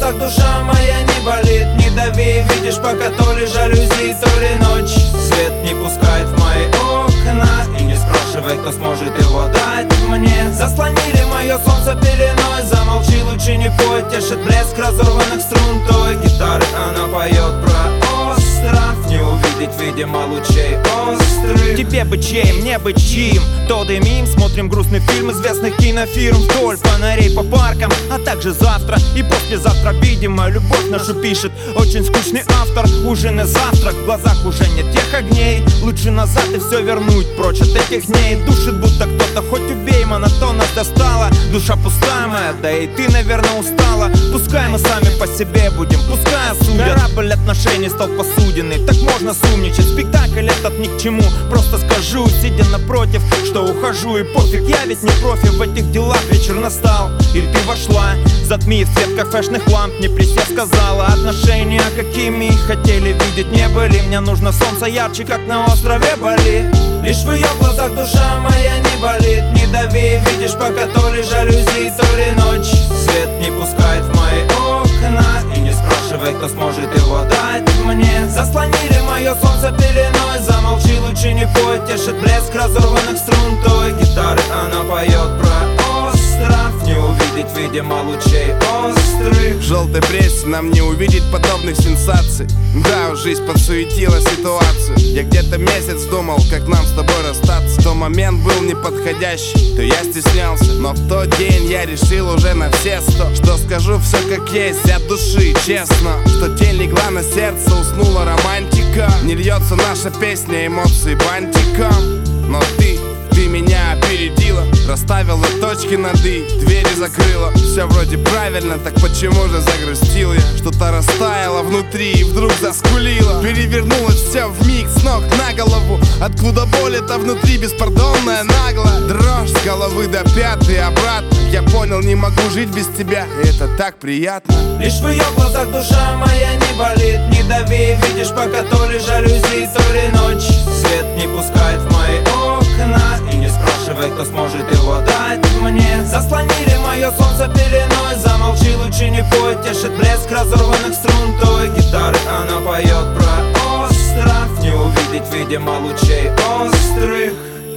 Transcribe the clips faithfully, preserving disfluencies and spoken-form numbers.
глазах душа моя не болит. Не дави, видишь, пока то ли жалюзи, то ли ночь. Свет не пускает в мои окна, и не спрашивай, кто сможет его дать мне. Заслонили мое солнце пеленой, замолчи, лучше не пой. Тешит блеск разорванных струн той гитары. Она поет про остров, не увидеть, видимо, лучей острых. Тебе бы чей, мне бы чьим. То дымим, смотрим грустный фильм известных кинофирм вдоль фонарей по паркам. А также завтра и послезавтра, видимо, любовь нашу пишет очень скучный автор. Ужин и завтрак, в глазах уже нет тех огней. Лучше назад и все вернуть прочь от этих дней. Душит будто кто-то, хоть убей, монотонно достала. Душа пустая моя, да и ты, наверное, устала. Пускай мы сами по себе будем, пускай осудят. Корабль отношений стал посудиной, так можно сумничать. Спектакль этот ни к чему, просто скажу, сидя напротив, что ухожу и пофиг. Я ведь не профи в этих делах, вечер настал. Или ты вошла, затмив свет кафешных ламп. Не присев сказала, отношения какими хотели видеть не были. Мне нужно солнце ярче, как на острове Бали. Лишь в ее глазах душа моя не болит. Не дави, видишь, пока то ли жалюзи, то ли ночь. Свет не пускает в мои окна, и не спрашивай, кто сможет его дать мне. Заслонили мое солнце пеленой, замолчи, лучше не пой. Тешит блеск разорванных струн той гитары. Она поет про остров, не увидеть, видимо, лучей острых. В желтой прессе нам не увидеть подобных сенсаций. Да, уж жизнь подсуетила ситуацию. Я где-то месяц думал, как нам с тобой расстаться. То момент был неподходящий, то я стеснялся. Но в тот день я решил уже на все сто, что скажу все как есть, от души, честно. Что тень легла на сердце, уснула романтика. Не льется наша песня, эмоции бантиком. Но ты, ты меня опередила, расставила точки над «и», двери закрыла. Все вроде правильно, так почему же загрустил я? Что-то растаяло внутри и вдруг заскулило. Перевернулось все вмиг с ног на голову. Откуда боль это внутри беспардонная, нагло. Дрожь с головы до пят и обратно. Я понял, не могу жить без тебя, и это так приятно. Лишь в ее глазах душа моя не болит. Не дави, видишь, пока то ли жалюзи, то ли ночь. Свет не пускает в мои окна, и не спрашивай, кто сможет его дать мне. Заслонили мое солнце пеленой, замолчи, лучше не пой. Тешит блеск разорванных струн той гитары. Она поет про остров, не увидеть, видимо, лучей острых.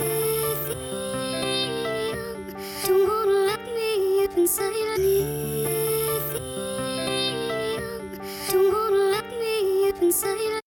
Inside me, don't wanna let me up inside